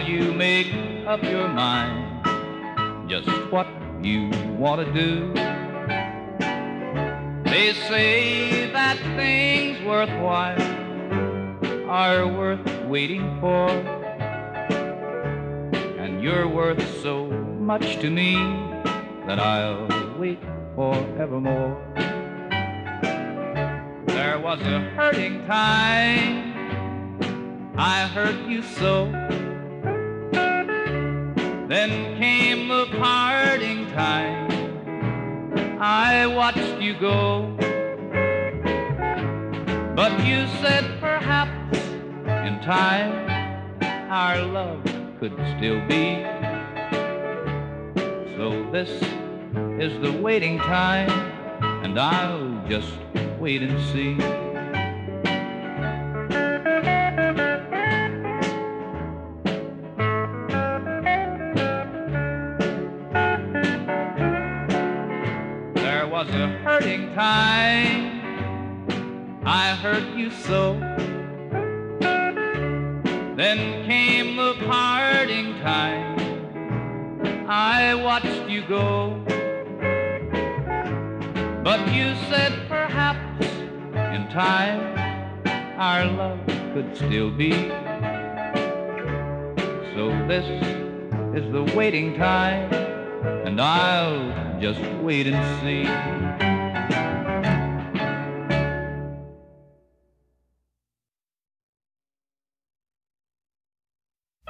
you make up your mind just what you want to do. They say that things worthwhile are worth waiting for, and you're worth so much to me that I'll wait forevermore. There was a hurting time, I hurt you so. Then came the parting time, I watched you go. But you said perhaps in time our love could still be. So this is the waiting time, and I'll just wait and see. There was a hurting time, I hurt you so. Then came the parting time, I watched you go. But you said perhaps in time our love could still be. So this is the waiting time, and I'll just wait and see.